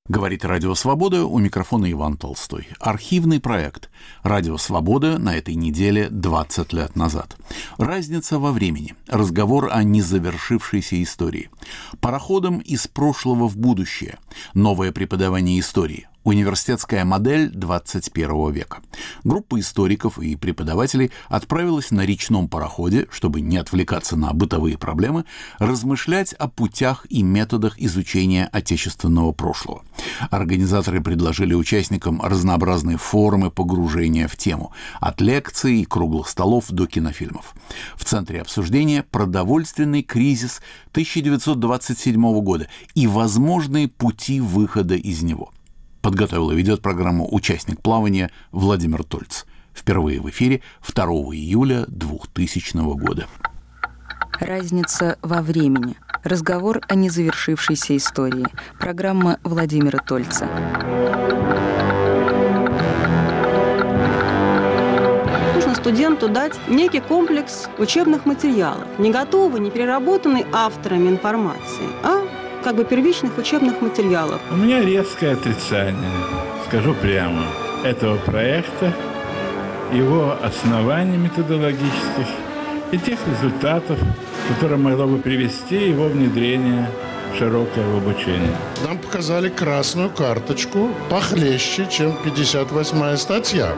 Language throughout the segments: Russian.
Говорит «Радио Свобода», у микрофона Иван Толстой. Архивный проект «Радио Свобода» на этой неделе 20 лет назад. Разница во времени. Разговор о незавершившейся истории. Пароходом из прошлого в будущее. Новое преподавание истории. Университетская модель 21 века. Группа историков и преподавателей отправилась на речном пароходе, чтобы не отвлекаться на бытовые проблемы, размышлять о путях и методах изучения отечественного прошлого. Организаторы предложили участникам разнообразные формы погружения в тему, от лекций и круглых столов до кинофильмов. В центре обсуждения продовольственный кризис 1927 года и возможные пути выхода из него. Подготовил и ведет программу участник плавания Владимир Тольц. Впервые в эфире 2 июля 2000 года. Разница во времени. Разговор о незавершившейся истории. Программа Владимира Тольца. Нужно студенту дать некий комплекс учебных материалов, не готовый, не переработанный авторами информации, а как бы первичных учебных материалов. У меня резкое отрицание, скажу прямо, этого проекта, его оснований методологических и тех результатов, которые могло бы привести его внедрение широкое в обучение. Нам показали красную карточку похлеще, чем 58-я статья.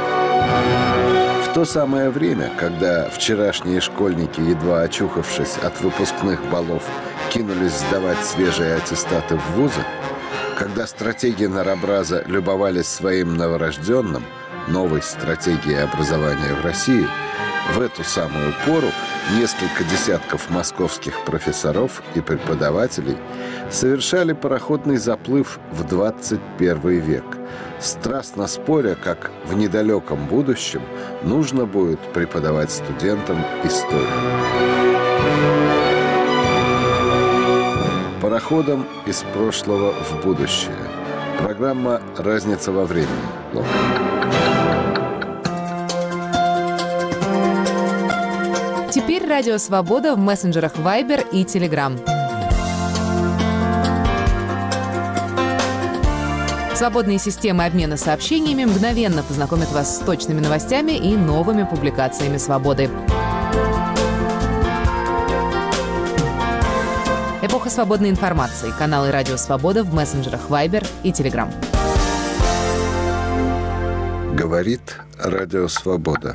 В то самое время, когда вчерашние школьники, едва очухавшись от выпускных баллов, кинулись сдавать свежие аттестаты в вузы, когда стратеги Нарабраза любовались своим новорожденным, новой стратегией образования в России, в эту самую пору несколько десятков московских профессоров и преподавателей совершали пароходный заплыв в 21 век, страстно споря, как в недалеком будущем нужно будет преподавать студентам историю. Пароходом из прошлого в будущее. Программа «Разница во времени». Теперь «Радио Свобода» в мессенджерах Viber и Telegram. Свободные системы обмена сообщениями мгновенно познакомят вас с точными новостями и новыми публикациями «Свободы». Эпоха свободной информации. Каналы «Радио Свобода» в мессенджерах Viber и Telegram. Говорит «Радио Свобода».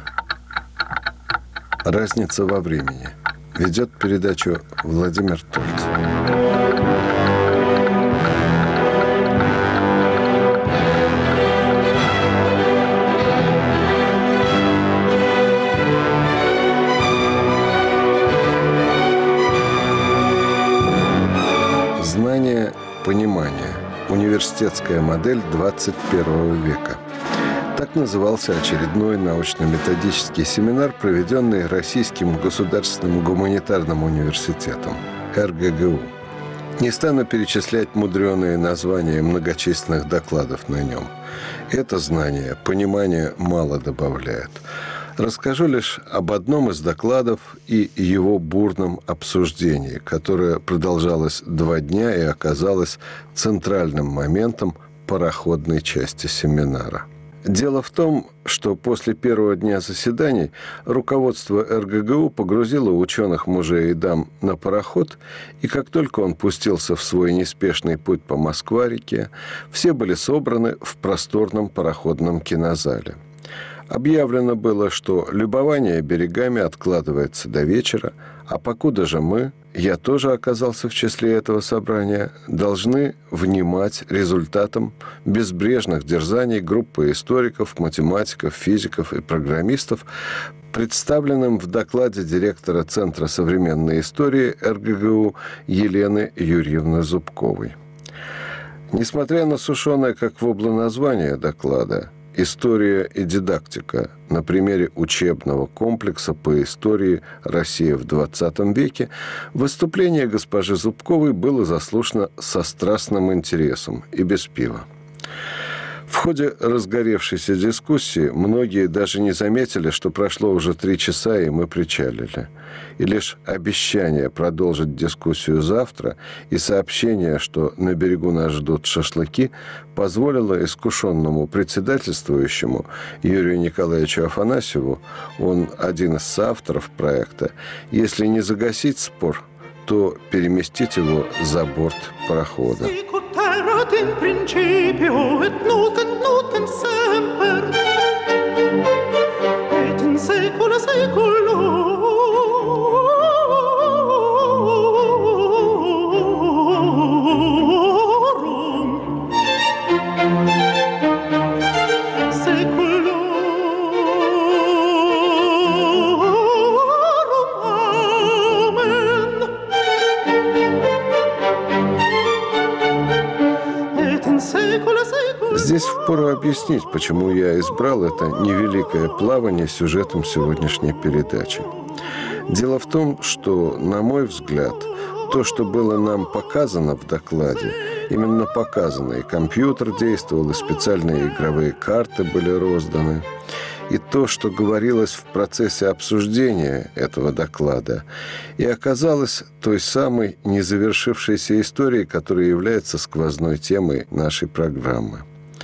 Разница во времени. Ведет передачу Владимир Тольц. Знание, понимание. Университетская модель 21 века. Так назывался очередной научно-методический семинар, проведенный Российским государственным гуманитарным университетом РГГУ. Не стану перечислять мудреные названия многочисленных докладов на нем. Это знание, понимание мало добавляет. Расскажу лишь об одном из докладов и его бурном обсуждении, которое продолжалось 2 дня и оказалось центральным моментом пароходной части семинара. Дело в том, что после первого дня заседаний руководство РГГУ погрузило ученых мужей и дам на пароход, и как только он пустился в свой неспешный путь по Москва-реке, все были собраны в просторном пароходном кинозале. Объявлено было, что любование берегами откладывается до вечера, а покуда же мы, я тоже оказался в числе этого собрания, должны внимать результатам безбрежных дерзаний группы историков, математиков, физиков и программистов, представленным в докладе директора Центра современной истории РГГУ Елены Юрьевны Зубковой. Несмотря на сушеное как вобло название доклада «История и дидактика» на примере учебного комплекса по истории России в XX веке, выступление госпожи Зубковой было заслушано со страстным интересом и без пива. В ходе разгоревшейся дискуссии многие даже не заметили, что прошло уже 3 часа, и мы причалили. И лишь обещание продолжить дискуссию завтра и сообщение, что на берегу нас ждут шашлыки, позволило искушенному председательствующему Юрию Николаевичу Афанасьеву, он один из соавторов проекта, если не загасить спор, то переместить его за борт парохода. In principio et nunc semper et in saecula saeculorum Здесь впору объяснить, почему я избрал это невеликое плавание сюжетом сегодняшней передачи. Дело в том, что, на мой взгляд, то, что было нам показано в докладе, именно показано, и компьютер действовал, и специальные игровые карты были розданы, и то, что говорилось в процессе обсуждения этого доклада, и оказалось той самой незавершившейся историей, которая является сквозной темой нашей программы.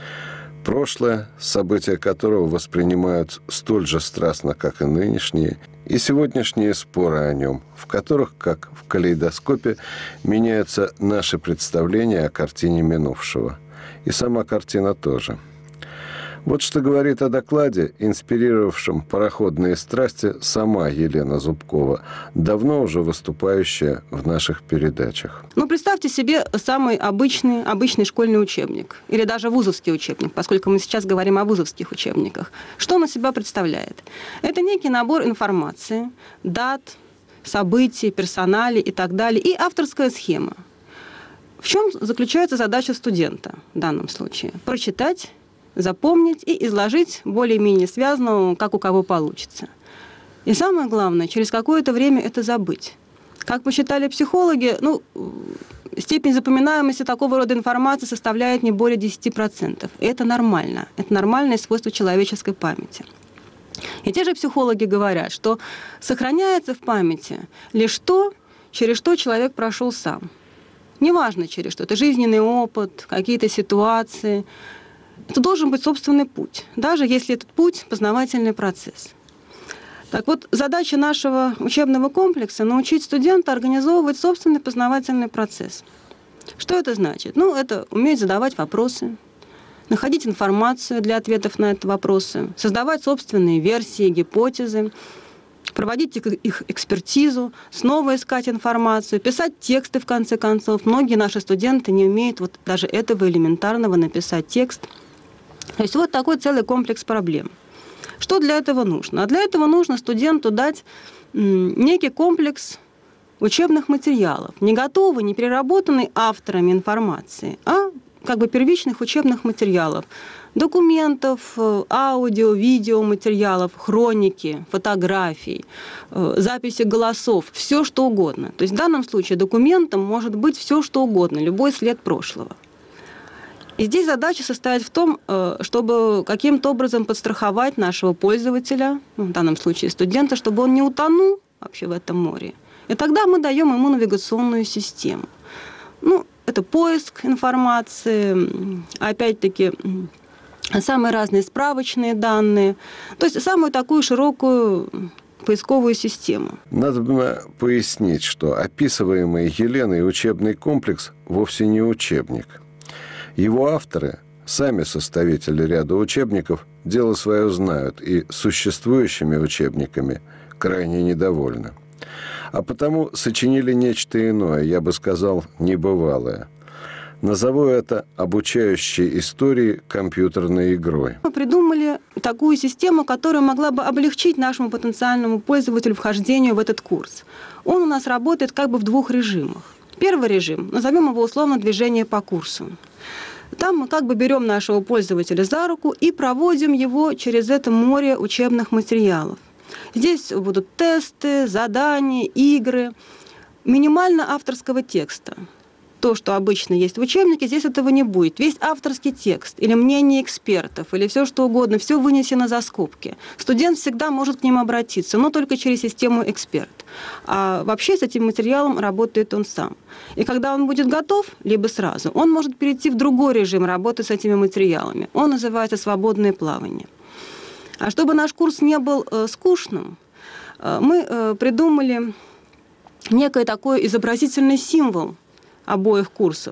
Прошлое, события которого воспринимают столь же страстно, как и нынешние, и сегодняшние споры о нем, в которых, как в калейдоскопе, меняются наши представления о картине минувшего. И сама картина тоже. Вот что говорит о докладе, инспирировавшем пароходные страсти, сама Елена Зубкова, давно уже выступающая в наших передачах. Представьте себе самый обычный школьный учебник, или даже вузовский учебник, поскольку мы сейчас говорим о вузовских учебниках. Что он из себя представляет? Это некий набор информации, дат, событий, персоналей и так далее, и авторская схема. В чем заключается задача студента в данном случае? Прочитать, запомнить и изложить более-менее связанно, как у кого получится. И самое главное, через какое-то время это забыть. Как посчитали психологи, степень запоминаемости такого рода информации составляет не более 10%. И это нормально. Это нормальное свойство человеческой памяти. И те же психологи говорят, что сохраняется в памяти лишь то, через что человек прошел сам. Неважно через что. Это жизненный опыт, какие-то ситуации. Это должен быть собственный путь, даже если этот путь – познавательный процесс. Так вот, задача нашего учебного комплекса – научить студента организовывать собственный познавательный процесс. Что это значит? Это уметь задавать вопросы, находить информацию для ответов на эти вопросы, создавать собственные версии, гипотезы, проводить их экспертизу, снова искать информацию, писать тексты, в конце концов. Многие наши студенты не умеют даже этого элементарного написать текст. То есть вот такой целый комплекс проблем. Что для этого нужно? А для этого нужно студенту дать некий комплекс учебных материалов, не готовый, не переработанный авторами информации, а первичных учебных материалов, документов, аудио, видео материалов, хроники, фотографий, записи голосов, все что угодно. То есть в данном случае документом может быть все что угодно, любой след прошлого. И здесь задача состоит в том, чтобы каким-то образом подстраховать нашего пользователя, в данном случае студента, чтобы он не утонул вообще в этом море. И тогда мы даем ему навигационную систему. Это поиск информации, опять-таки самые разные справочные данные, то есть самую такую широкую поисковую систему. Надо пояснить, что описываемый Еленой учебный комплекс вовсе не учебник. Его авторы, сами составители ряда учебников, дело свое знают и существующими учебниками крайне недовольны. А потому сочинили нечто иное, я бы сказал, небывалое. Назову это обучающей истории компьютерной игрой. Мы придумали такую систему, которая могла бы облегчить нашему потенциальному пользователю вхождение в этот курс. Он у нас работает в 2 режимах. Первый режим, назовем его условно движение по курсу. Там мы берем нашего пользователя за руку и проводим его через это море учебных материалов. Здесь будут тесты, задания, игры, минимально авторского текста. то, что обычно есть в учебнике, здесь этого не будет. Весь авторский текст или мнение экспертов, или все что угодно, все вынесено за скобки. Студент всегда может к ним обратиться, но только через систему «Эксперт». А вообще с этим материалом работает он сам. И когда он будет готов, либо сразу, он может перейти в другой режим работы с этими материалами. Он называется «Свободное плавание». А чтобы наш курс не был скучным, мы придумали некий такой изобразительный символ обоих курсов.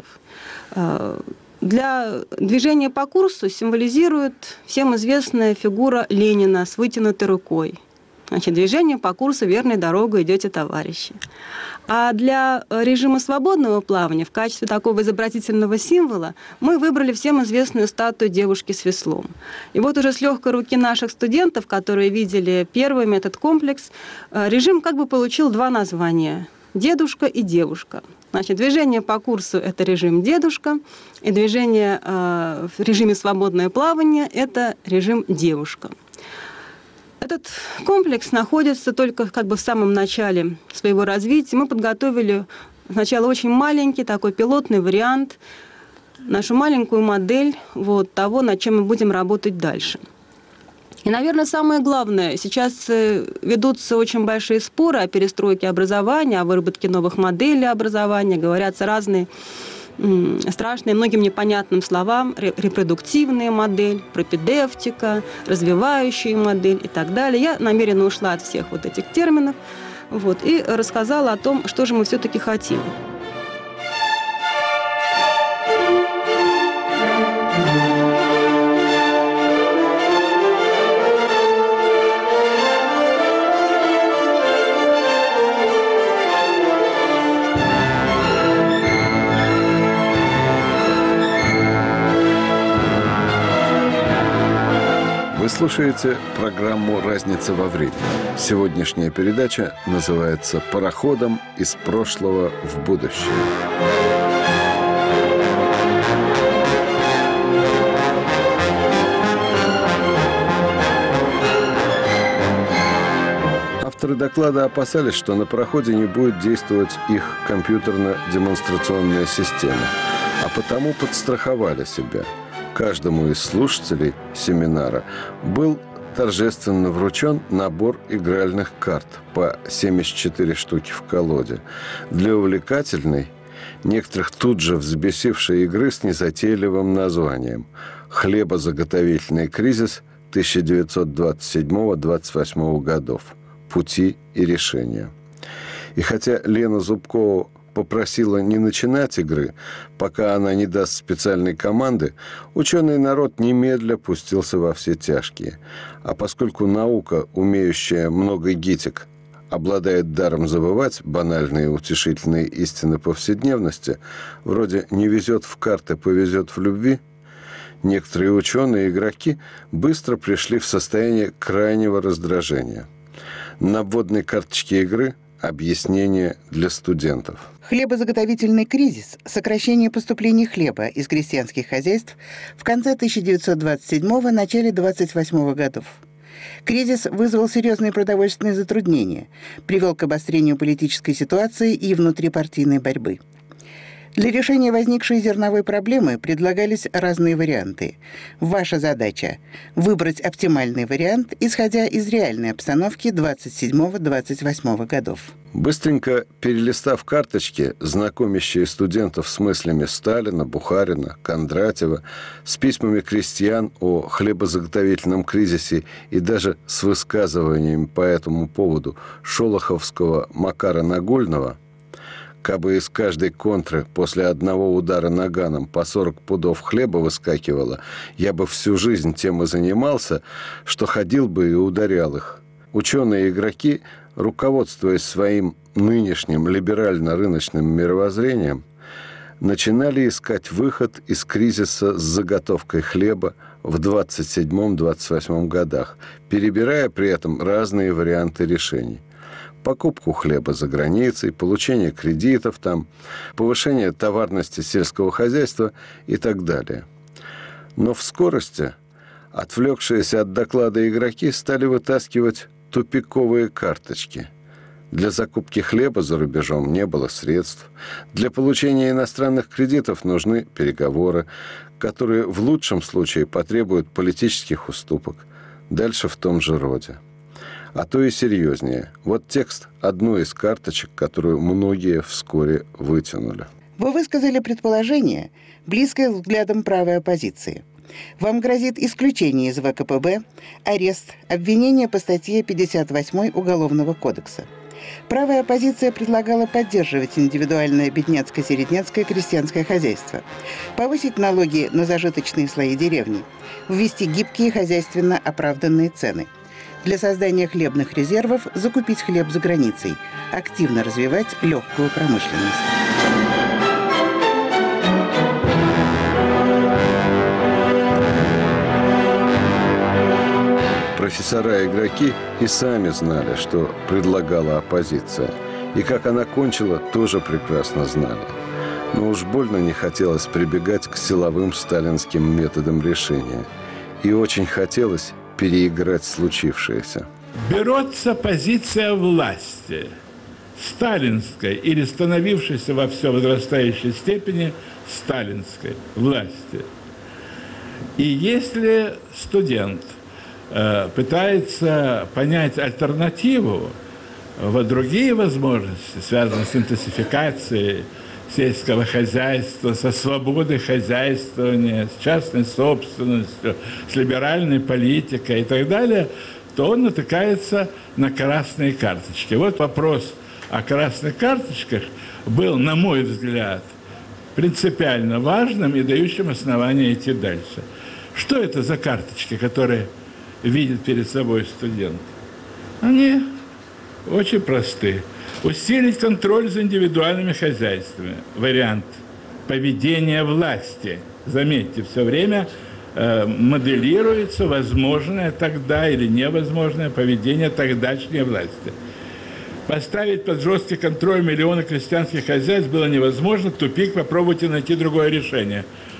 Для движения по курсу символизирует всем известная фигура Ленина с вытянутой рукой. Значит, движение по курсу «Верной дорогой идете, товарищи». А для режима свободного плавания в качестве такого изобразительного символа мы выбрали всем известную статую девушки с веслом. И вот уже с легкой руки наших студентов, которые видели первыми этот комплекс, режим как бы получил два названия – «Дедушка» и «Девушка». Значит, движение по курсу – это режим «Дедушка», и движение в режиме свободное плавание – это режим «Девушка». Этот комплекс находится только как бы в самом начале своего развития. Мы подготовили сначала очень маленький такой пилотный вариант, нашу маленькую модель того, над чем мы будем работать дальше. И, наверное, самое главное, сейчас ведутся очень большие споры о перестройке образования, о выработке новых моделей образования, говорятся разные страшные, многим непонятным словам, репродуктивная модель, пропедевтика, развивающая модель и так далее. Я намеренно ушла от всех вот этих терминов и рассказала о том, что же мы все-таки хотим. Вы слушаете программу «Разница во времени». Сегодняшняя передача называется «Пароходом из прошлого в будущее». Авторы доклада опасались, что на пароходе не будет действовать их компьютерно-демонстрационная система, а потому подстраховали себя. Каждому из слушателей семинара был торжественно вручен набор игральных карт по 74 штуки в колоде для увлекательной, некоторых тут же взбесившей игры с незатейливым названием «Хлебозаготовительный кризис 1927-28 годов. Пути и решения». И хотя Лена Зубкова попросила не начинать игры, пока она не даст специальной команды, ученый народ немедля пустился во все тяжкие. А поскольку наука, умеющая много гитик, обладает даром забывать банальные утешительные истины повседневности, вроде «не везет в карты, повезет в любви», некоторые ученые и игроки быстро пришли в состояние крайнего раздражения. На вводной карточке игры объяснение для студентов. Хлебозаготовительный кризис, сокращение поступлений хлеба из крестьянских хозяйств в конце 1927-го, начале 1928 годов. Кризис вызвал серьезные продовольственные затруднения, привел к обострению политической ситуации и внутрипартийной борьбы. Для решения возникшей зерновой проблемы предлагались разные варианты. Ваша задача – выбрать оптимальный вариант, исходя из реальной обстановки 27-28 годов. Быстренько перелистав карточки, знакомящие студентов с мыслями Сталина, Бухарина, Кондратьева, с письмами крестьян о хлебозаготовительном кризисе и даже с высказываниями по этому поводу шолоховского Макара Нагульного, кабы из каждой контры после одного удара наганом по 40 пудов хлеба выскакивало, я бы всю жизнь тем и занимался, что ходил бы и ударял их. Ученые и игроки, руководствуясь своим нынешним либерально-рыночным мировоззрением, начинали искать выход из кризиса с заготовкой хлеба в 27-28 годах, перебирая при этом разные варианты решений. Покупку хлеба за границей, получение кредитов там, повышение товарности сельского хозяйства и так далее. Но в скорости отвлекшиеся от доклада игроки стали вытаскивать тупиковые карточки. Для закупки хлеба за рубежом не было средств. Для получения иностранных кредитов нужны переговоры, которые в лучшем случае потребуют политических уступок. Дальше в том же роде. А то и серьезнее. Вот текст одной из карточек, которую многие вскоре вытянули. Вы высказали предположение, близкое взглядам правой оппозиции. Вам грозит исключение из ВКПБ, арест, обвинение по статье 58 Уголовного кодекса. Правая оппозиция предлагала поддерживать индивидуальное бедняцко-середняцкое крестьянское хозяйство, повысить налоги на зажиточные слои деревни, ввести гибкие хозяйственно оправданные цены. Для создания хлебных резервов закупить хлеб за границей, активно развивать легкую промышленность. Профессора и игроки и сами знали, что предлагала оппозиция. И как она кончила, тоже прекрасно знали. Но уж больно не хотелось прибегать к силовым сталинским методам решения. И очень хотелось переиграть случившееся. Берется позиция власти, сталинской или становившейся во все возрастающей степени сталинской власти. И если студент пытается понять альтернативу, вот другие возможности, связанные с интенсификацией сельского хозяйства, со свободой хозяйствования, с частной собственностью, с либеральной политикой и так далее, то он натыкается на красные карточки. Вот вопрос о красных карточках был, на мой взгляд, принципиально важным и дающим основание идти дальше. Что это за карточки, которые видит перед собой студент? Они очень просты. Усилить контроль за индивидуальными хозяйствами. Вариант поведения власти. Заметьте, все время моделируется возможное тогда или невозможное поведение тогдашней власти. Поставить под жесткий контроль миллионы крестьянских хозяйств было невозможно. Тупик, попробуйте найти другое решение.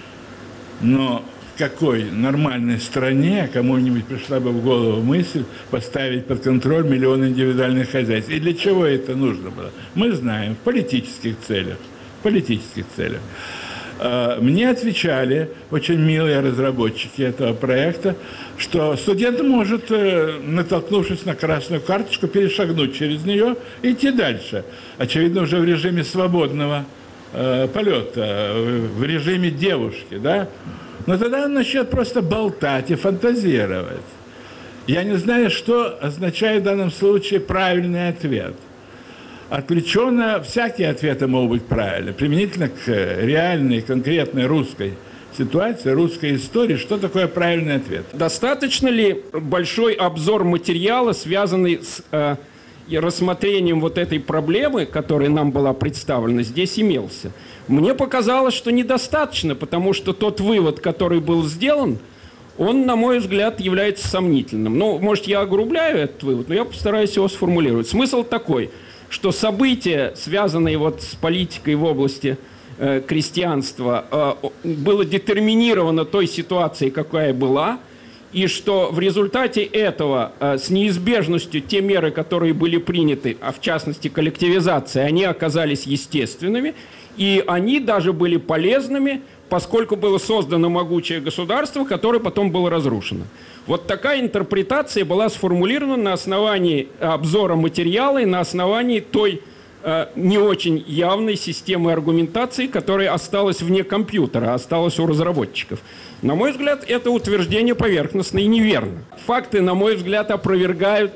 Но в какой нормальной стране кому-нибудь пришла бы в голову мысль поставить под контроль миллионы индивидуальных хозяйств? И для чего это нужно было? Мы знаем, в политических целях. В политических целях. Мне отвечали очень милые разработчики этого проекта, что студент может, натолкнувшись на красную карточку, перешагнуть через нее и идти дальше. Очевидно, уже в режиме свободного полета, в режиме девушки, да? Но тогда он начнет просто болтать и фантазировать. Я не знаю, что означает в данном случае правильный ответ. Отвлеченно всякие ответы могут быть правильны. Применительно к реальной, конкретной русской ситуации, русской истории, что такое правильный ответ? Достаточно ли большой обзор материала, связанный с рассмотрением вот этой проблемы, которая нам была представлена, здесь имелся? Мне показалось, что недостаточно, потому что тот вывод, который был сделан, он, на мой взгляд, является сомнительным. Ну, может, я огрубляю этот вывод, но я постараюсь его сформулировать. Смысл такой, что события, связанные вот с политикой в области крестьянства, было детерминировано той ситуацией, какая была, и что в результате этого с неизбежностью те меры, которые были приняты, а в частности коллективизация, они оказались естественными, и они даже были полезными, поскольку было создано могучее государство, которое потом было разрушено. Вот такая интерпретация была сформулирована на основании обзора материала и на основании той не очень явной системы аргументации, которая осталась вне компьютера, осталась у разработчиков. На мой взгляд, это утверждение поверхностно и неверно. Факты, на мой взгляд, опровергают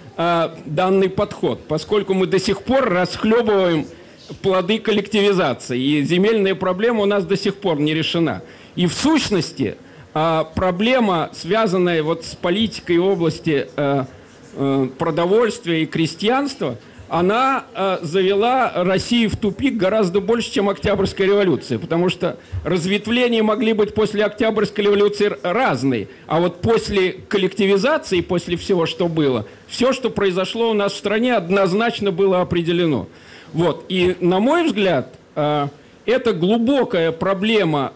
данный подход, поскольку мы до сих пор расхлебываем плоды коллективизации, и земельная проблема у нас до сих пор не решена. И в сущности проблема, связанная вот с политикой в области продовольствия и крестьянства, она завела Россию в тупик гораздо больше, чем Октябрьская революция, потому что разветвления могли быть после Октябрьской революции разные, а вот после коллективизации, после всего, что было, все, что произошло у нас в стране, однозначно было определено. Вот. И, на мой взгляд, это глубокая проблема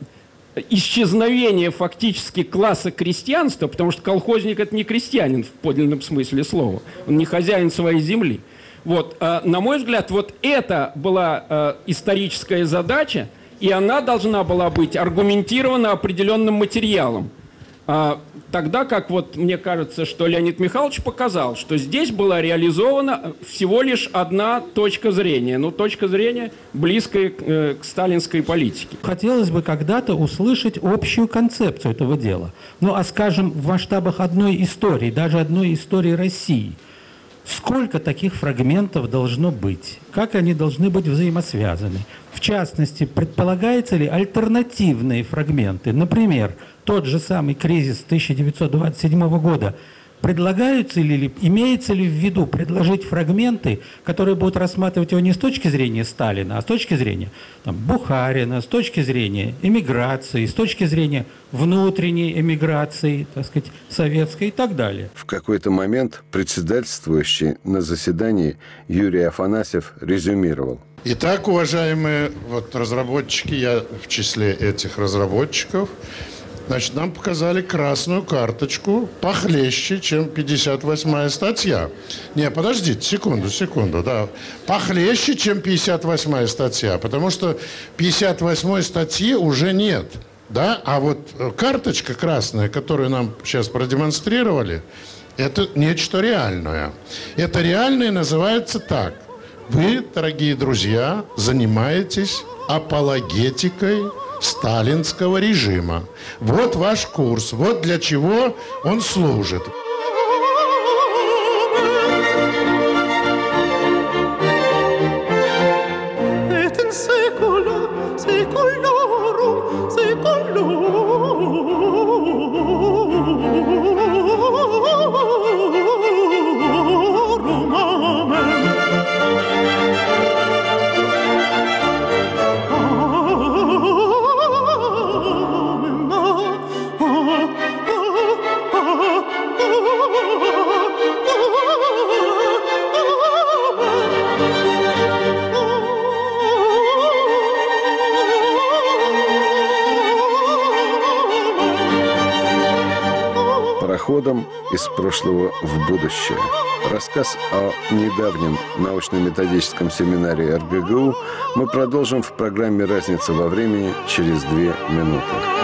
исчезновения фактически класса крестьянства, потому что колхозник – это не крестьянин в подлинном смысле слова, он не хозяин своей земли. Вот, на мой взгляд, вот это была историческая задача, и она должна была быть аргументирована определенным материалом. Тогда как вот мне кажется, что Леонид Михайлович показал, что здесь была реализована всего лишь одна точка зрения, ну, точка зрения, близкая к сталинской политике. Хотелось бы когда-то услышать общую концепцию этого дела. Ну, а скажем, в масштабах одной истории, даже одной истории России, сколько таких фрагментов должно быть? Как они должны быть взаимосвязаны? В частности, предполагается ли альтернативные фрагменты? Например, тот же самый кризис 1927 года. Предлагаются ли, имеется ли в виду предложить фрагменты, которые будут рассматривать его не с точки зрения Сталина, а с точки зрения Бухарина, с точки зрения эмиграции, с точки зрения внутренней эмиграции, так сказать, советской и так далее. В какой-то момент председательствующий на заседании Юрий Афанасьев резюмировал. Итак, уважаемые разработчики, я в числе этих разработчиков, значит, нам показали красную карточку похлеще, чем 58-я статья. Не, подождите, секунду, да. Похлеще, чем 58-я статья, потому что 58-й статьи уже нет, да? А вот карточка красная, которую нам сейчас продемонстрировали, это нечто реальное. Это реальное называется так. Вы, дорогие друзья, занимаетесь апологетикой сталинского режима. Вот ваш курс, вот для чего он служит. Пароходом из прошлого в будущее. Рассказ о недавнем научно-методическом семинаре РГГУ мы продолжим в программе «Разница во времени» через 2 минуты.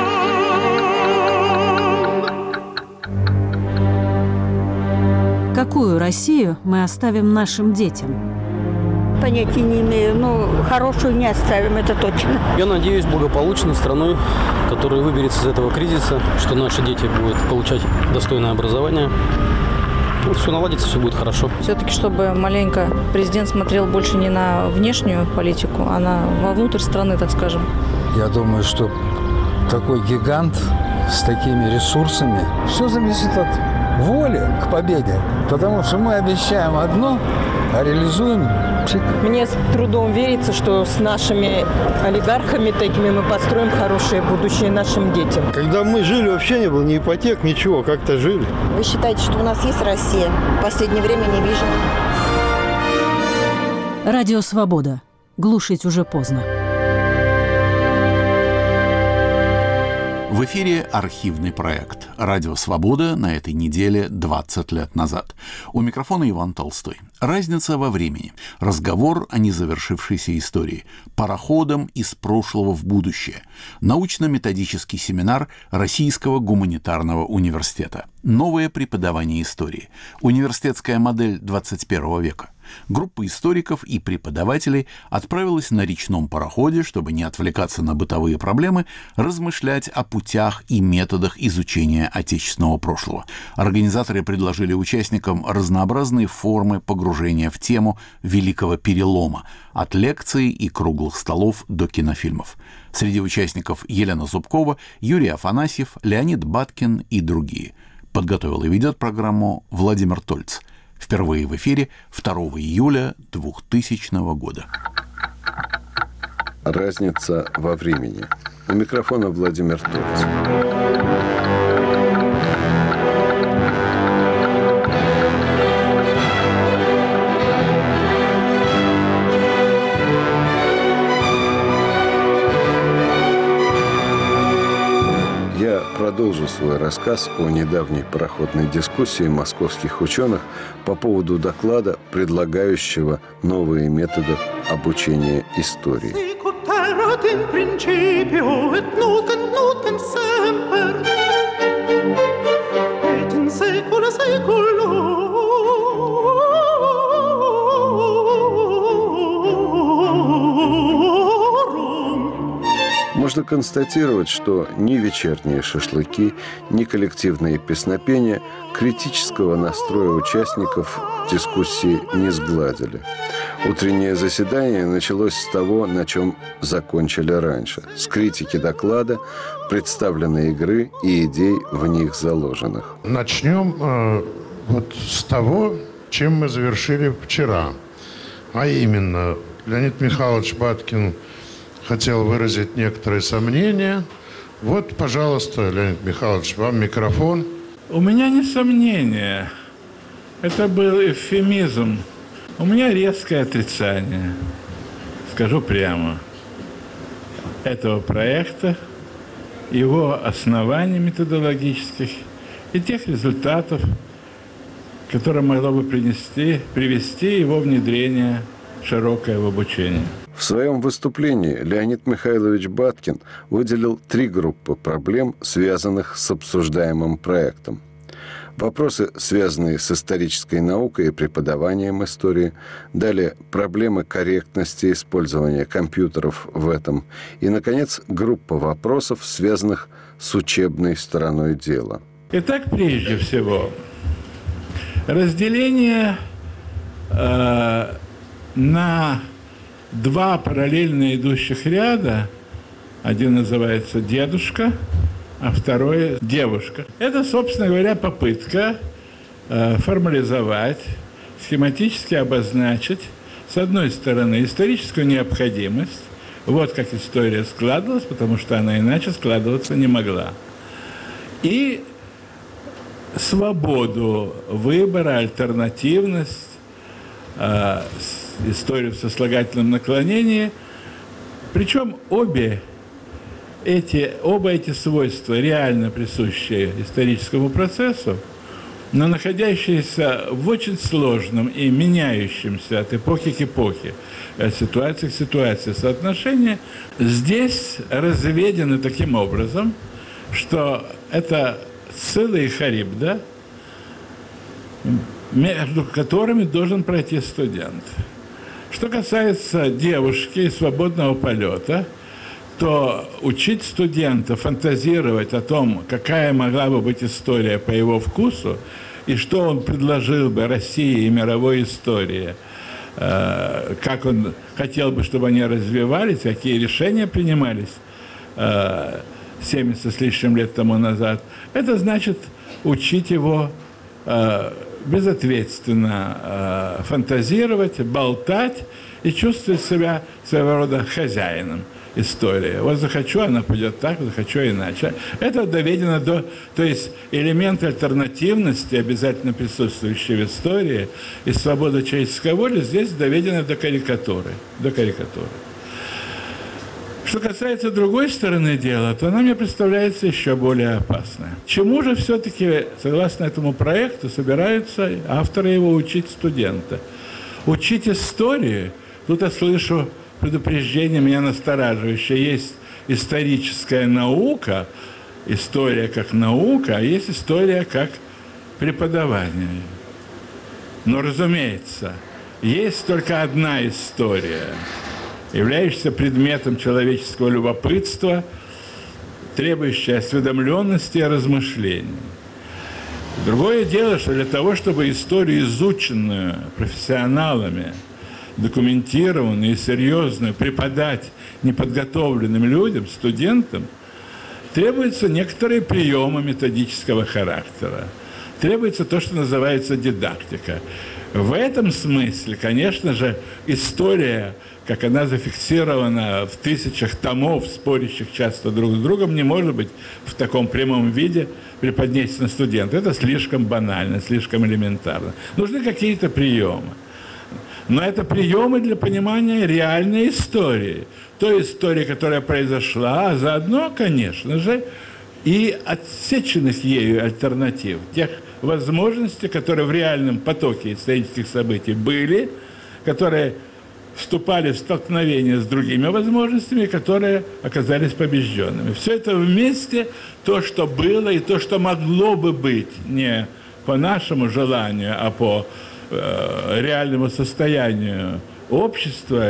Какую Россию мы оставим нашим детям? Понятия не имею, но хорошую не оставим, это точно. Я надеюсь, благополучной страной, которая выберется из этого кризиса, что наши дети будут получать достойное образование. Ну, все наладится, все будет хорошо. Все-таки, чтобы маленько президент смотрел больше не на внешнюю политику, а вовнутрь страны, так скажем. Я думаю, что такой гигант с такими ресурсами, все зависит от воли к победе. Потому что мы обещаем одно, а реализуем. Мне с трудом верится, что с нашими олигархами такими мы построим хорошее будущее нашим детям. Когда мы жили, вообще не было ни ипотек, ничего, как-то жили. Вы считаете, что у нас есть Россия? В последнее время не вижу. Радио «Свобода». Глушить уже поздно. В эфире архивный проект «Радио Свобода» на этой неделе 20 лет назад. У микрофона Иван Толстой. Разница во времени. Разговор о незавершившейся истории. Пароходом из прошлого в будущее. Научно-методический семинар Российского гуманитарного университета. Новое преподавание истории. Университетская модель 21 века. Группа историков и преподавателей отправилась на речном пароходе, чтобы не отвлекаться на бытовые проблемы, размышлять о путях и методах изучения отечественного прошлого. Организаторы предложили участникам разнообразные формы погружения в тему Великого Перелома, от лекций и круглых столов до кинофильмов. Среди участников Елена Зубкова, Юрий Афанасьев, Леонид Баткин и другие. Подготовил и ведет программу Владимир Тольц. Впервые в эфире 2 июля 2000 года. Разница во времени. У микрофона Владимир Тольц. я продолжу свой рассказ о недавней пароходной дискуссии московских ученых по поводу доклада, предлагающего новые методы обучения истории. Можно констатировать, что ни вечерние шашлыки, ни коллективные песнопения критического настроя участников дискуссии не сгладили. Утреннее заседание началось с того, на чем закончили раньше – с критики доклада, представленной игры и идей в них заложенных. Начнем вот с того, чем мы завершили вчера. А именно, Леонид Михайлович Баткин хотел выразить некоторые сомнения. Вот, пожалуйста, Леонид Михайлович, вам микрофон. У меня не сомнения. Это был эвфемизм. У меня резкое отрицание, скажу прямо, этого проекта, его оснований методологических и тех результатов, которые могло бы привести его внедрение широкое в обучение. В своем выступлении Леонид Михайлович Баткин выделил 3 группы проблем, связанных с обсуждаемым проектом. Вопросы, связанные с исторической наукой и преподаванием истории, далее проблемы корректности использования компьютеров в этом и, наконец, группа вопросов, связанных с учебной стороной дела. Итак, прежде всего, разделение на 2 параллельно идущих ряда, один называется «дедушка», а второе – «девушка». Это, собственно говоря, попытка формализовать, схематически обозначить, с одной стороны, историческую необходимость, вот как история складывалась, потому что она иначе складываться не могла, и свободу выбора, альтернативность, историю в сослагательном наклонении. Причем оба эти свойства реально присущие историческому процессу, но находящиеся в очень сложном и меняющемся от эпохи к эпохе, от ситуации к ситуации соотношения, здесь разведены таким образом, что это Сцилла и Харибда, между которыми должен пройти студент. Что касается девушки и свободного полета, то учить студента фантазировать о том, какая могла бы быть история по его вкусу, и что он предложил бы России и мировой истории, как он хотел бы, чтобы они развивались, какие решения принимались 70 с лишним лет тому назад, это значит учить его безответственно фантазировать, болтать и чувствовать себя своего рода хозяином истории. Вот захочу, она пойдет так, захочу иначе. Это доведено до... То есть элемент альтернативности, обязательно присутствующий в истории, и свобода человеческой воли здесь доведена до карикатуры. Что касается другой стороны дела, то она мне представляется еще более опасной. Чему же все-таки, согласно этому проекту, собираются авторы его учить студента? Учить истории, тут я слышу предупреждение меня настораживающее. Есть историческая наука, история как наука, а есть история как преподавание. Но, разумеется, есть только одна история, являющаяся предметом человеческого любопытства, требующая осведомленности и размышлений. Другое дело, что для того, чтобы историю, изученную профессионалами, документированную и серьезную, преподать неподготовленным людям, студентам, требуются некоторые приемы методического характера. Требуется то, что называется дидактика. В этом смысле, конечно же, история, как она зафиксирована в тысячах томов, спорящих часто друг с другом, не может быть в таком прямом виде преподнесена студенту. Это слишком банально, слишком элементарно. Нужны какие-то приемы. Но это приемы для понимания реальной истории. Той истории, которая произошла, а заодно, конечно же, и отсеченных ею альтернатив, тех возможностей, которые в реальном потоке исторических событий были, которые вступали в столкновение с другими возможностями, которые оказались побежденными. Все это вместе, то, что было и то, что могло бы быть, не по нашему желанию, а по реальному состоянию общества,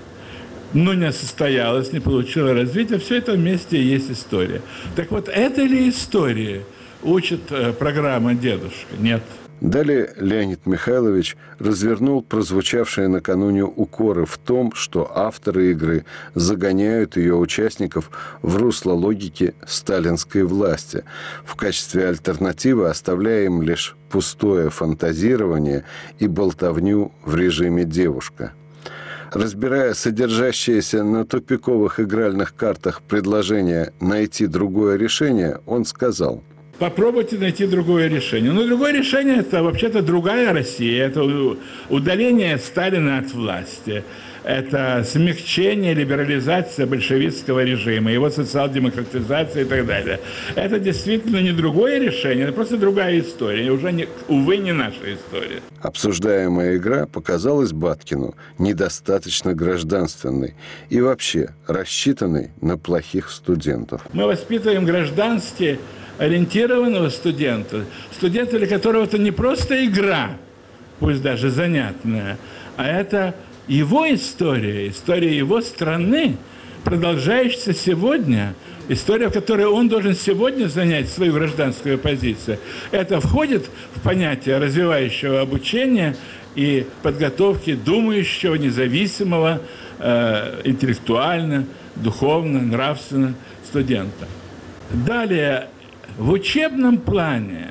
но не состоялось, не получило развития, все это вместе и есть история. Так вот, это ли история учит программа «Дедушка»? Нет. Далее Леонид Михайлович развернул прозвучавшие накануне укоры в том, что авторы игры загоняют ее участников в русло логики сталинской власти, в качестве альтернативы оставляя им лишь пустое фантазирование и болтовню в режиме «девушка». Разбирая содержащиеся на тупиковых игральных картах предложение найти другое решение, он сказал: попробуйте найти другое решение. Но другое решение – это вообще-то другая Россия. Это удаление Сталина от власти. Это смягчение, либерализация большевистского режима, его социал-демократизация и так далее. Это действительно не другое решение, это просто другая история. И уже, увы, не наша история. Обсуждаемая игра показалась Баткину недостаточно гражданственной и вообще рассчитанной на плохих студентов. Мы воспитываем граждански ориентированного студента, студента, для которого это не просто игра, пусть даже занятная, а это его история, история его страны, продолжающаяся сегодня, история, в которой он должен сегодня занять свою гражданскую позицию. Это входит в понятие развивающего обучения и подготовки думающего, независимого, интеллектуально, духовно, нравственно студента. Далее, в учебном плане,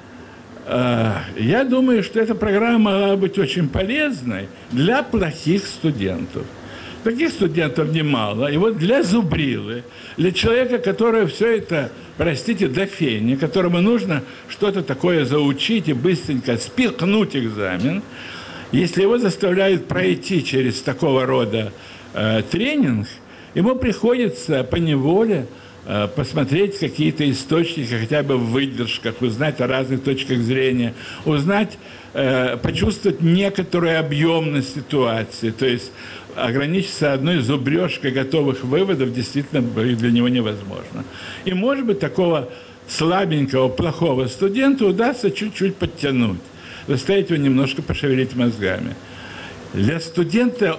я думаю, что эта программа могла быть очень полезной для плохих студентов. Таких студентов немало. И вот для зубрилы, для человека, который все это, простите, до фени, которому нужно что-то такое заучить и быстренько спихнуть экзамен, если его заставляют пройти через такого рода тренинг, ему приходится поневоле посмотреть какие-то источники, хотя бы в выдержках, узнать о разных точках зрения, узнать, почувствовать некоторую объемность ситуации, то есть ограничиться одной зубрежкой готовых выводов действительно для него невозможно. И, может быть, такого слабенького, плохого студента удастся чуть-чуть подтянуть, заставить его немножко пошевелить мозгами. Для студента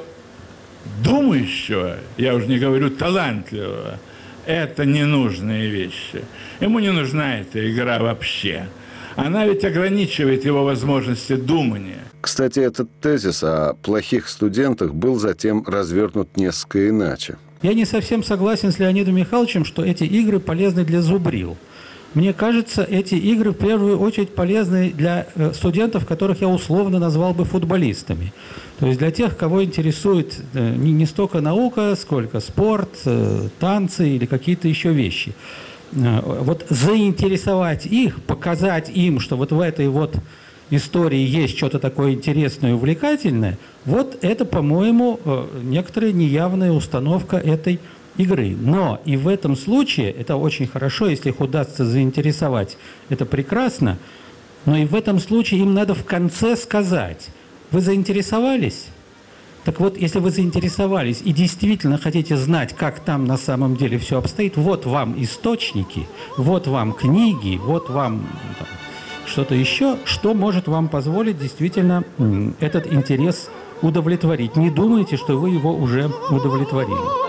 думающего, я уже не говорю талантливого, это ненужные вещи. Ему не нужна эта игра вообще. Она ведь ограничивает его возможности думания. Кстати, этот тезис о плохих студентах был затем развернут несколько иначе. Я не совсем согласен с Леонидом Михайловичем, что эти игры полезны для зубрил. Мне кажется, эти игры в первую очередь полезны для студентов, которых я условно назвал бы футболистами. То есть для тех, кого интересует не столько наука, сколько спорт, танцы или какие-то еще вещи. Вот заинтересовать их, показать им, что вот в этой вот истории есть что-то такое интересное и увлекательное, вот это, по-моему, некоторая неявная установка этой игры. Но и в этом случае, это очень хорошо, если их удастся заинтересовать, это прекрасно, но и в этом случае им надо в конце сказать: вы заинтересовались? Так вот, если вы заинтересовались и действительно хотите знать, как там на самом деле все обстоит, вот вам источники, вот вам книги, вот вам что-то еще, что может вам позволить действительно этот интерес удовлетворить. Не думайте, что вы его уже удовлетворили.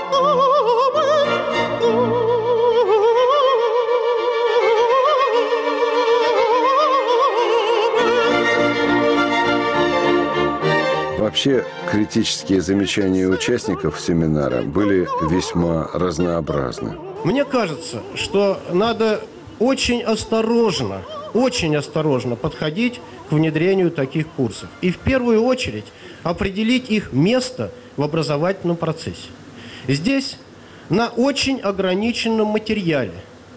Вообще, критические замечания участников семинара были весьма разнообразны. Мне кажется, что надо очень осторожно подходить к внедрению таких курсов. И в первую очередь определить их место в образовательном процессе. Здесь на очень ограниченном материале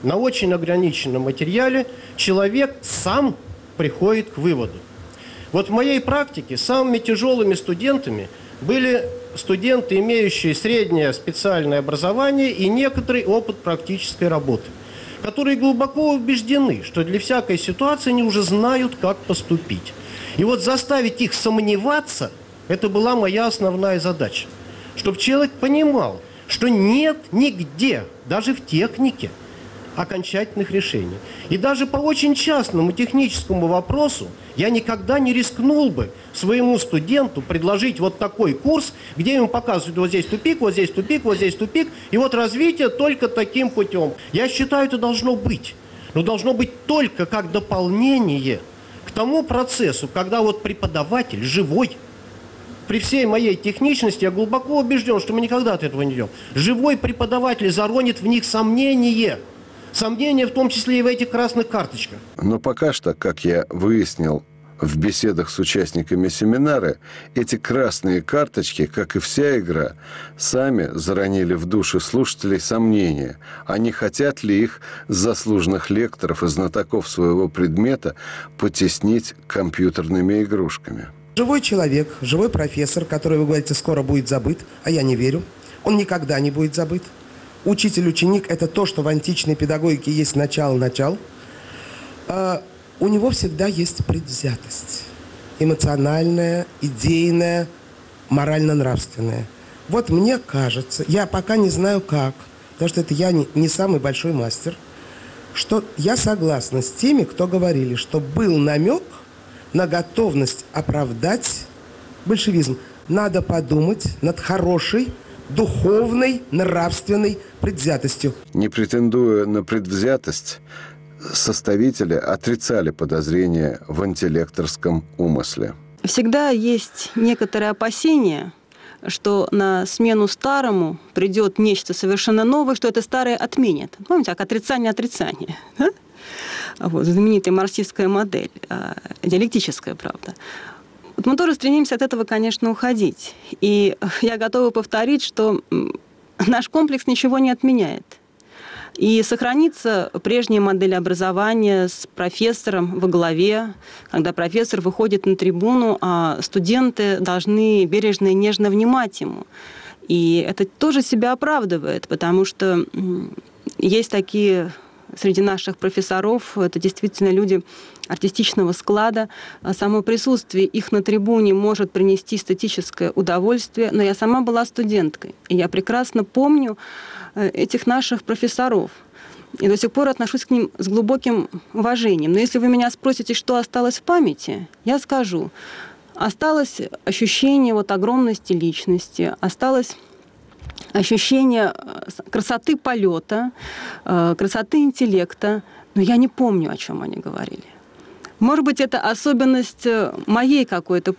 человек сам приходит к выводу. Вот в моей практике самыми тяжелыми студентами были студенты, имеющие среднее специальное образование и некоторый опыт практической работы. которые глубоко убеждены, что для всякой ситуации они уже знают, как поступить. И вот заставить их сомневаться, это была моя основная задача. Чтобы человек понимал, что нет нигде, даже в технике, окончательных решений. И даже по очень частному техническому вопросу я никогда не рискнул бы своему студенту предложить вот такой курс, где ему показывают, вот здесь тупик, вот здесь тупик, вот здесь тупик, и вот развитие только таким путем. Я считаю, это должно быть. Но должно быть только как дополнение к тому процессу, когда вот преподаватель живой, при всей моей техничности я глубоко убежден, что мы никогда от этого не идем. Живой преподаватель заронит в них сомнение. Сомнения в том числе и в этих красных карточках. Но пока что, как я выяснил в беседах с участниками семинара, эти красные карточки, как и вся игра, сами заронили в души слушателей сомнения, а не хотят ли их заслуженных лекторов и знатоков своего предмета потеснить компьютерными игрушками. Живой человек, живой профессор, который, вы говорите, скоро будет забыт, а я не верю, он никогда не будет забыт. Учитель-ученик – это то, что в античной педагогике есть начало-начал. У него всегда есть предвзятость. Эмоциональная, идейная, морально-нравственная. Вот мне кажется, я пока не знаю как, потому что это я не самый большой мастер, что я согласна с теми, кто говорили, что был намек на готовность оправдать большевизм. Надо подумать над хорошей, духовной, нравственной предвзятостью. Не претендуя на предвзятость, составители отрицали подозрения в антилекторском умысле. Всегда есть некоторые опасения, что на смену старому придет нечто совершенно новое, что это старое отменит. Помните, как отрицание. Да? Вот, знаменитая марксистская модель, диалектическая, правда. Вот мы тоже стремимся от этого, конечно, уходить. И я готова повторить, что наш комплекс ничего не отменяет. И сохранится прежняя модель образования с профессором во главе, когда профессор выходит на трибуну, а студенты должны бережно и нежно внимать ему. И это тоже себя оправдывает, потому что есть такие среди наших профессоров, это действительно люди артистичного склада. Само присутствие их на трибуне может принести эстетическое удовольствие, но я сама была студенткой, и я прекрасно помню этих наших профессоров. И до сих пор отношусь к ним с глубоким уважением. Но если вы меня спросите, что осталось в памяти, я скажу. Осталось ощущение вот огромности личности, осталось ощущение красоты полета, красоты интеллекта, но я не помню, о чем они говорили. Может быть, это особенность моей какой-то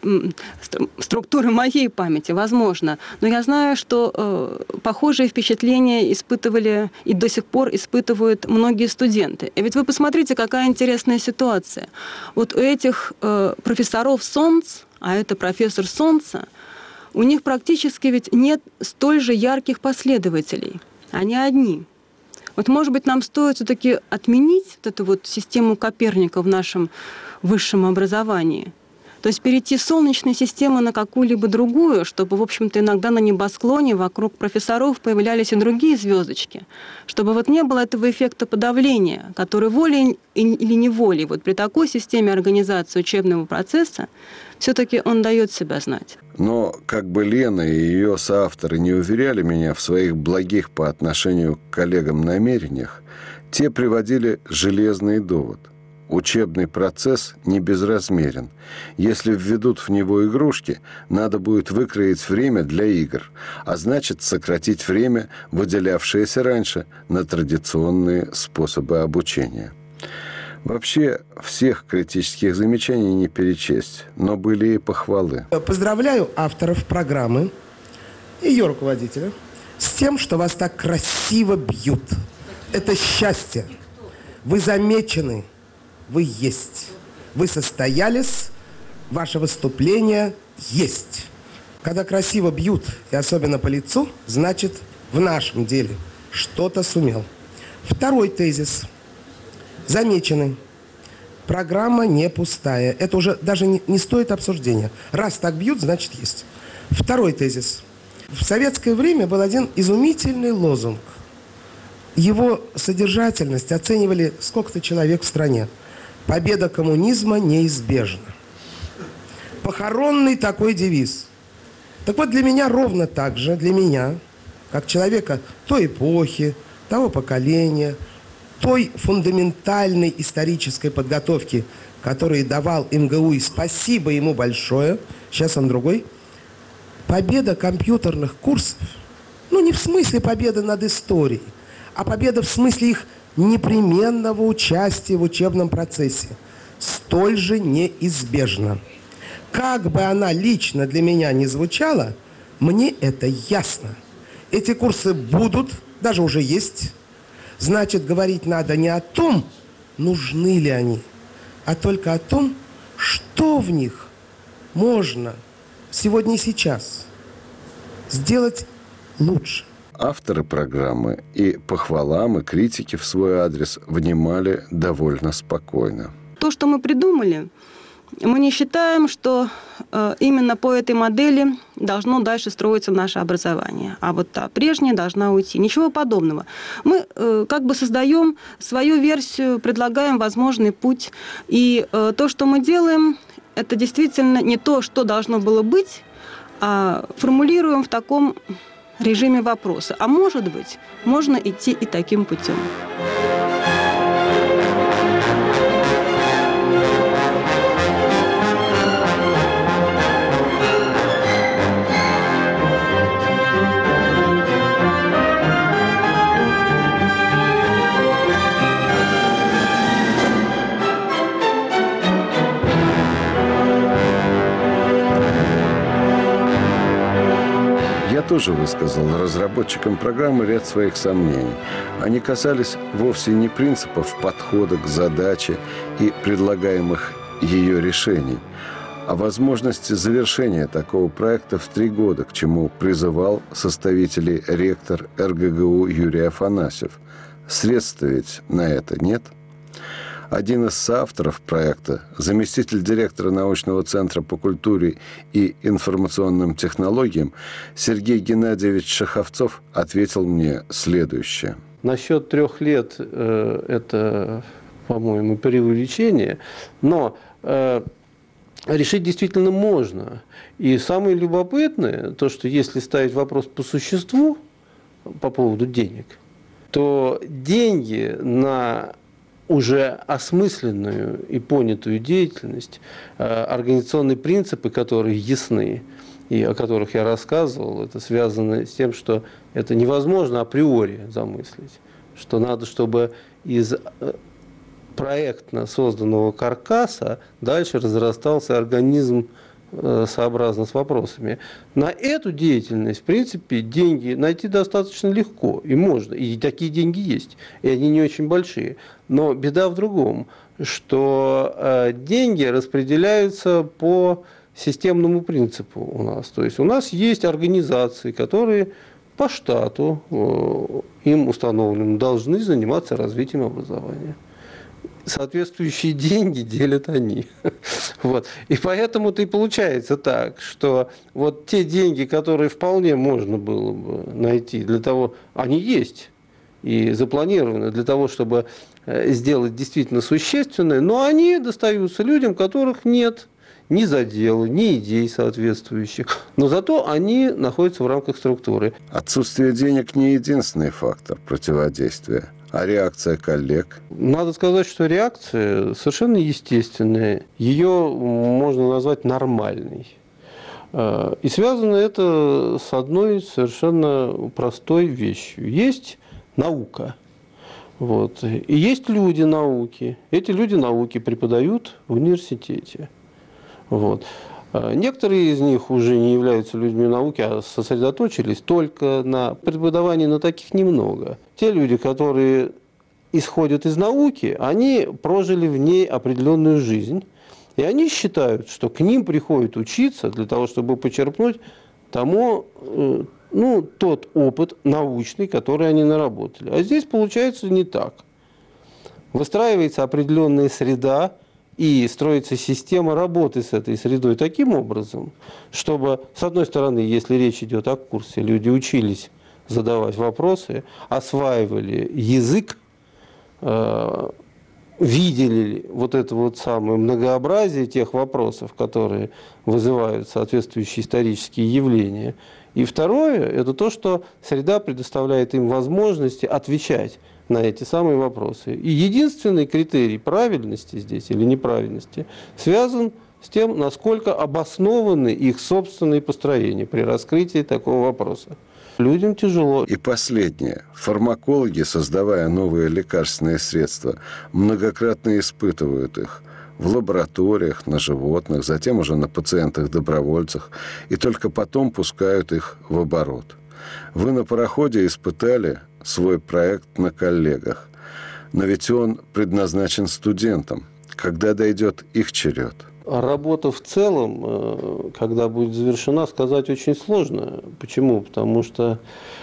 структуры моей памяти, возможно. Но я знаю, что похожие впечатления испытывали и до сих пор испытывают многие студенты. И ведь вы посмотрите, какая интересная ситуация. Вот у этих профессоров Солнц, а это профессор Солнца, у них практически ведь нет столь же ярких последователей. Они одни. Вот, может быть, нам стоит все-таки отменить вот эту вот систему Коперника в нашем высшем образовании. То есть перейти с Солнечной системы на какую-либо другую, чтобы, в общем-то, иногда на небосклоне вокруг профессоров появлялись и другие звездочки. Чтобы вот не было этого эффекта подавления, который волей или неволей вот при такой системе организации учебного процесса все-таки он дает себя знать. Но как бы Лена и ее соавторы не уверяли меня в своих благих по отношению к коллегам намерениях, те приводили железный довод. Учебный процесс не безразмерен. Если введут в него игрушки, надо будет выкроить время для игр, а значит сократить время, выделявшееся раньше на традиционные способы обучения. Вообще, всех критических замечаний не перечесть, но были и похвалы. Поздравляю авторов программы и ее руководителя с тем, что вас так красиво бьют. Это счастье. Вы замечены, вы есть. Вы состоялись, ваше выступление есть. Когда красиво бьют, и особенно по лицу, значит, в нашем деле что-то сумел. Второй тезис. Замечены. Программа не пустая. Это уже даже не стоит обсуждения. Раз так бьют, значит есть. Второй тезис. В советское время был один изумительный лозунг. его содержательность оценивали сколько-то человек в стране. Победа коммунизма неизбежна. Похоронный такой девиз. Так вот, для меня ровно так же, для меня, как человека той эпохи, того поколения, той фундаментальной исторической подготовки, которую давал МГУ, и спасибо ему большое, сейчас он другой, победа компьютерных курсов, ну не в смысле победы над историей, а победа в смысле их непременного участия в учебном процессе, столь же неизбежна. Как бы она лично для меня не звучала, мне это ясно. Эти курсы будут, даже уже есть. Значит, говорить надо не о том, нужны ли они, а только о том, что в них можно сегодня и сейчас сделать лучше. Авторы программы и похвалам, и критики в свой адрес внимали довольно спокойно. То, что мы придумали, мы не считаем, что именно по этой модели должно дальше строиться наше образование, а вот та прежняя должна уйти. Ничего подобного. Мы как бы создаем свою версию, предлагаем возможный путь. И то, что мы делаем, это действительно не то, что должно было быть, а формулируем в таком режиме вопроса. А может быть, можно идти и таким путем. Я тоже высказал разработчикам программы ряд своих сомнений. Они касались вовсе не принципов подхода к задаче и предлагаемых ее решений, а возможности завершения такого проекта в 3 года, к чему призывал составителей ректор РГГУ Юрий Афанасьев. Средств ведь на это нет. Один из соавторов проекта, заместитель директора научного центра по культуре и информационным технологиям Сергей Геннадьевич Шаховцов ответил мне следующее. Насчет 3 лет это, по-моему, преувеличение, но решить действительно можно. И самое любопытное, то, что если ставить вопрос по существу, по поводу денег, то деньги на уже осмысленную и понятую деятельность, организационные принципы, которые ясны, и о которых я рассказывал, это связано с тем, что это невозможно априори замыслить, что надо, чтобы из проектно созданного каркаса дальше разрастался организм сообразно с вопросами. На эту деятельность, в принципе, деньги найти достаточно легко, и можно, и такие деньги есть, и они не очень большие. Но беда в другом, что деньги распределяются по системному принципу у нас. То есть у нас есть организации, которые по штату им установленным должны заниматься развитием образования. Соответствующие деньги делят они. Вот. И поэтому-то и получается так, что вот те деньги, которые вполне можно было бы найти для того, они есть и запланированы для того, чтобы сделать действительно существенное, но они достаются людям, которых нет ни задела, ни идей соответствующих, но зато они находятся в рамках структуры. Отсутствие денег не единственный фактор противодействия. А реакция коллег? Надо сказать, что реакция совершенно естественная. Ее можно назвать нормальной. И связано это с одной совершенно простой вещью. Есть наука. Вот. И есть люди науки. Эти люди науки преподают в университете. Вот. Некоторые из них уже не являются людьми науки, а сосредоточились только на преподавании, но таких немного. Те люди, которые исходят из науки, они прожили в ней определенную жизнь, и они считают, что к ним приходят учиться для того, чтобы почерпнуть тот опыт научный, который они наработали. А здесь получается не так. Выстраивается определенная среда, и строится система работы с этой средой таким образом, чтобы, с одной стороны, если речь идет о курсе, люди учились задавать вопросы, осваивали язык, видели вот это вот самое многообразие тех вопросов, которые вызывают соответствующие исторические явления. И второе, это то, что среда предоставляет им возможности отвечать на эти самые вопросы. И единственный критерий правильности здесь или неправильности связан с тем, насколько обоснованы их собственные построения при раскрытии такого вопроса. Людям тяжело. И последнее. Фармакологи, создавая новые лекарственные средства, многократно испытывают их в лабораториях, на животных, затем уже на пациентах-добровольцах, и только потом пускают их в оборот. Вы на пароходе испытали свой проект на коллегах, но ведь он предназначен студентам. Когда дойдет их черед? Работа в целом, когда будет завершена, сказать очень сложно. Почему? Потому что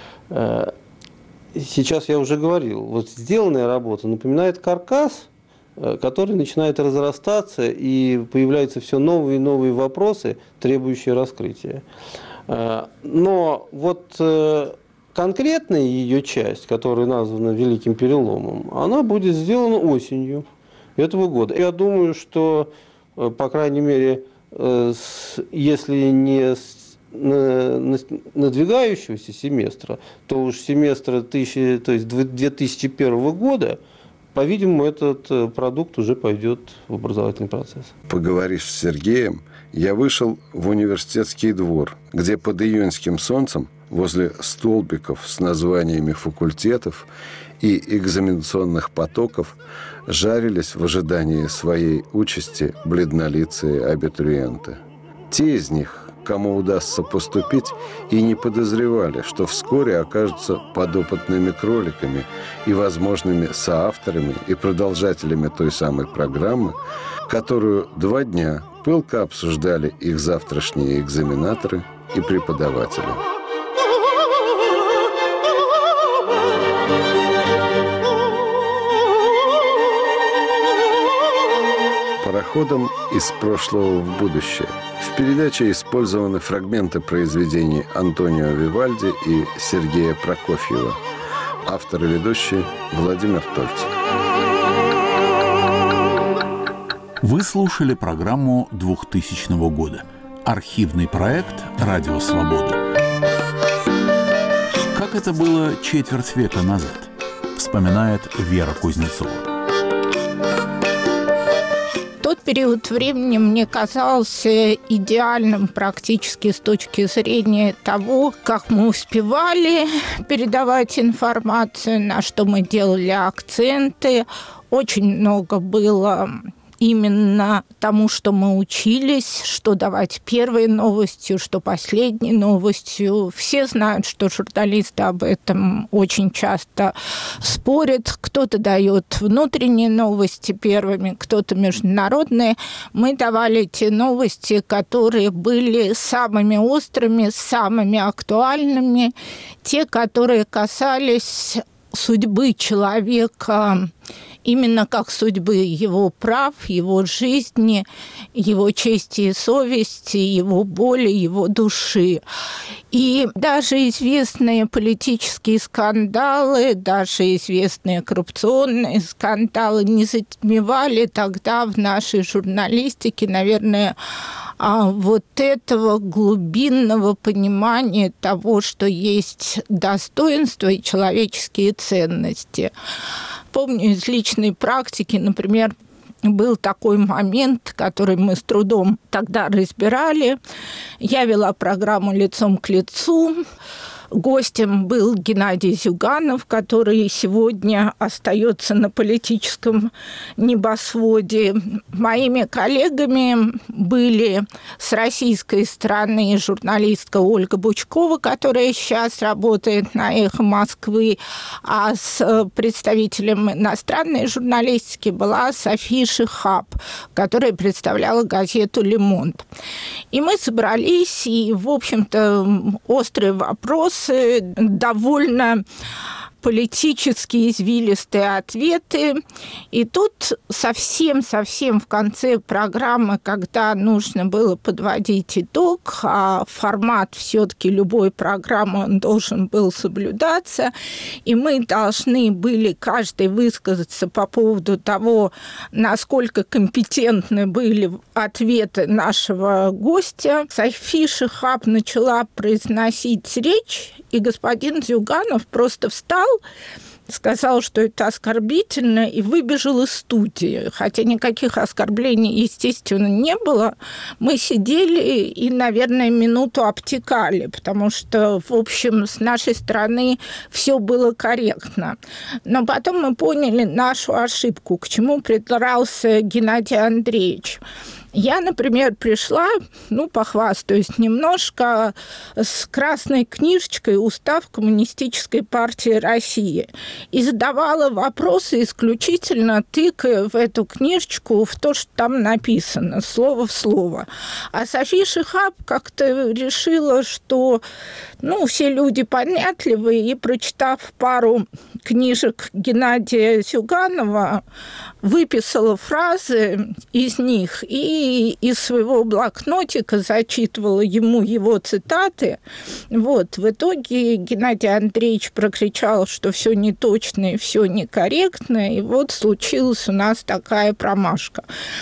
сейчас я уже говорил, вот сделанная работа напоминает каркас, который начинает разрастаться, и появляются все новые и новые вопросы, требующие раскрытия. Но вот конкретная ее часть, которая названа Великим Переломом, она будет сделана осенью этого года. Я думаю, что, по крайней мере, если не с надвигающегося семестра, то уж семестра 2001 года, по-видимому, этот продукт уже пойдет в образовательный процесс. Поговорив с Сергеем, я вышел в университетский двор, где под июньским солнцем возле столбиков с названиями факультетов и экзаменационных потоков жарились в ожидании своей участи бледнолицые абитуриенты. Те из них, кому удастся поступить, и не подозревали, что вскоре окажутся подопытными кроликами и возможными соавторами и продолжателями той самой программы, которую 2 дня пылко обсуждали их завтрашние экзаменаторы и преподаватели. Пароходом из прошлого в будущее. В передаче использованы фрагменты произведений Антонио Вивальди и Сергея Прокофьева. Автор и ведущий Владимир Тольц. Вы слушали программу 2000 года. Архивный проект «Радио Свобода». Как это было четверть века назад, вспоминает Вера Кузнецова. Тот период времени мне казался идеальным практически с точки зрения того, как мы успевали передавать информацию, на что мы делали акценты. Очень много было именно тому, что мы учились, что давать первой новостью, что последней новостью. Все знают, что журналисты об этом очень часто спорят. Кто-то дает внутренние новости первыми, кто-то международные. Мы давали те новости, которые были самыми острыми, самыми актуальными, те, которые касались судьбы человека, именно как судьбы его прав, его жизни, его чести и совести, его боли, его души. И даже известные политические скандалы, даже известные коррупционные скандалы не затмевали тогда в нашей журналистике, наверное, вот этого глубинного понимания того, что есть достоинство и человеческие ценности. Помню из личной практики, например, был такой момент, который мы с трудом тогда разбирали. Я вела программу «Лицом к лицу». Гостем был Геннадий Зюганов, который сегодня остается на политическом небосводе. Моими коллегами были с российской стороны журналистка Ольга Бучкова, которая сейчас работает на «Эхо Москвы», а с представителем иностранной журналистики была София Шихаб, которая представляла газету «Le Monde». И мы собрались, и, в общем-то, острые вопросы довольно политически извилистые ответы. И тут совсем в конце программы, когда нужно было подводить итог, а формат все-таки любой программы он должен был соблюдаться, и мы должны были каждый высказаться по поводу того, насколько компетентны были ответы нашего гостя. Софи Шихаб начала произносить речь, и господин Зюганов просто встал, сказал, что это оскорбительно, и выбежал из студии. Хотя никаких оскорблений, естественно, не было. Мы сидели и, наверное, минуту обтекали, потому что, в общем, с нашей стороны все было корректно. Но потом мы поняли нашу ошибку, к чему придрался Геннадий Андреевич. Я, например, пришла, похвастаюсь немножко, с красной книжечкой «Устав Коммунистической партии России» и задавала вопросы исключительно тыкая в эту книжечку в то, что там написано, слово в слово. А Софи Шихаб как-то решила, что все люди понятливые, и, прочитав пару книжек Геннадия Зюганова, выписала фразы из них и из своего блокнотика зачитывала ему его цитаты. В итоге Геннадий Андреевич прокричал, что все неточно и все некорректно, и случилась у нас такая промашка.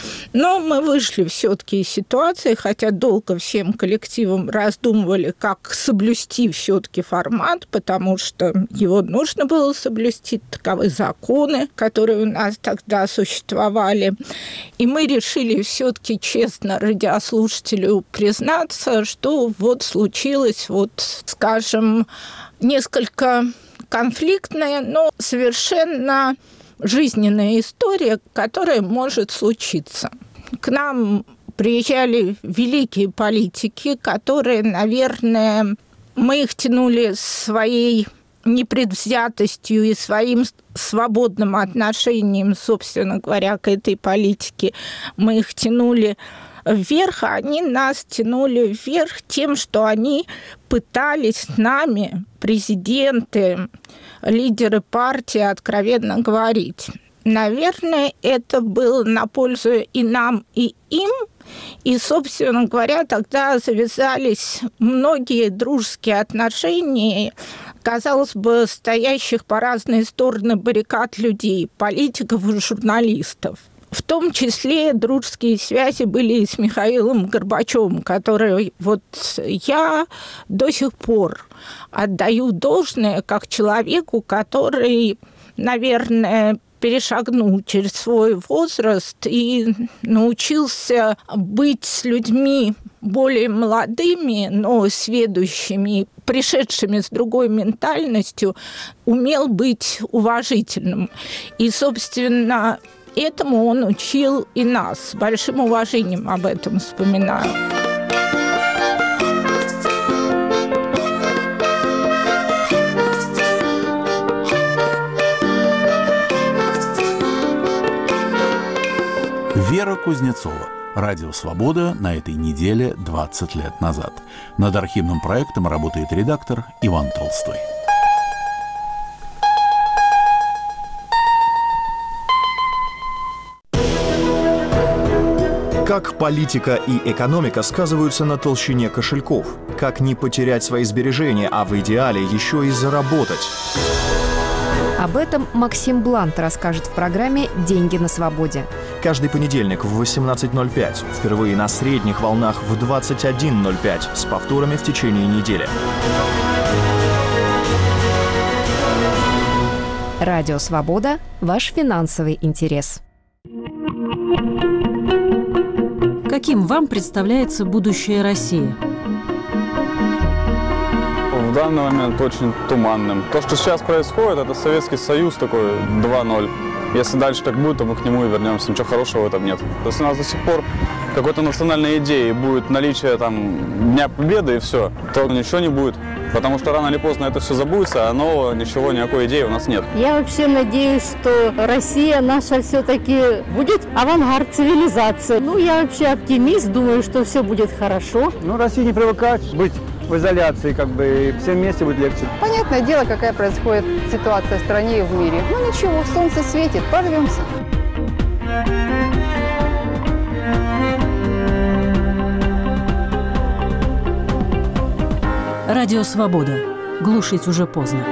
Но мы вышли все-таки из ситуации, хотя долго всем коллективом раздумывали, как соблюсти все-таки формат, потому что его нужно было соблюсти, таковы законы, которые у нас тогда существовали. И мы решили все-таки честно радиослушателю признаться, что случилось, скажем, несколько конфликтная, но совершенно жизненная история, которая может случиться. К нам приезжали великие политики, которые, наверное, мы их тянули своей непредвзятостью и своим свободным отношением, собственно говоря, к этой политике. Мы их тянули вверх, а они нас тянули вверх тем, что они пытались с нами, президенты, лидеры партии, откровенно говорить. Наверное, это было на пользу и нам, и им. И, собственно говоря, тогда завязались многие дружеские отношения, казалось бы, стоящих по разные стороны баррикад людей, политиков и журналистов. В том числе дружеские связи были и с Михаилом Горбачевым, который я до сих пор отдаю должное как человеку, который, наверное, перешагнул через свой возраст и научился быть с людьми более молодыми, но сведущими, пришедшими с другой ментальностью, умел быть уважительным. И, собственно, этому он учил и нас. С большим уважением об этом вспоминаю. Вера Кузнецова. Радио «Свобода» на этой неделе 20 лет назад. Над архивным проектом работает редактор Иван Толстой. Как политика и экономика сказываются на толщине кошельков? Как не потерять свои сбережения, а в идеале еще и заработать? Об этом Максим Блант расскажет в программе «Деньги на свободе». Каждый понедельник в 18:05, впервые на средних волнах в 21:05, с повторами в течение недели. Радио «Свобода» – ваш финансовый интерес. Каким вам представляется будущее России? В данный момент очень туманным. То, что сейчас происходит, это Советский Союз такой 2.0. Если дальше так будет, то мы к нему и вернемся. Ничего хорошего в этом нет. Если у нас до сих пор какой-то национальной идеи будет наличие Дня Победы и все, то ничего не будет. Потому что рано или поздно это все забудется, а нового ничего, никакой идеи у нас нет. Я вообще надеюсь, что Россия наша все-таки будет авангард цивилизации. Я вообще оптимист, думаю, что все будет хорошо. России не привыкать быть в изоляции, как бы, всем вместе будет легче. Понятное дело, какая происходит ситуация в стране и в мире. Ну ничего, солнце светит, порвемся. Радио «Свобода». Глушить уже поздно.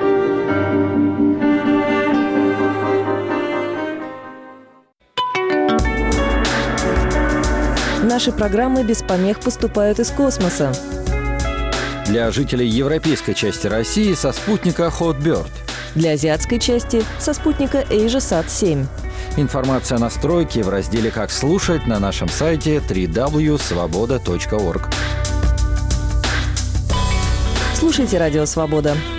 Наши программы без помех поступают из космоса. Для жителей европейской части России со спутника Hotbird. Для азиатской части со спутника AsiaSat-7. Информация о настройке в разделе «Как слушать» на нашем сайте www.svoboda.org. Слушайте «Радио Свобода».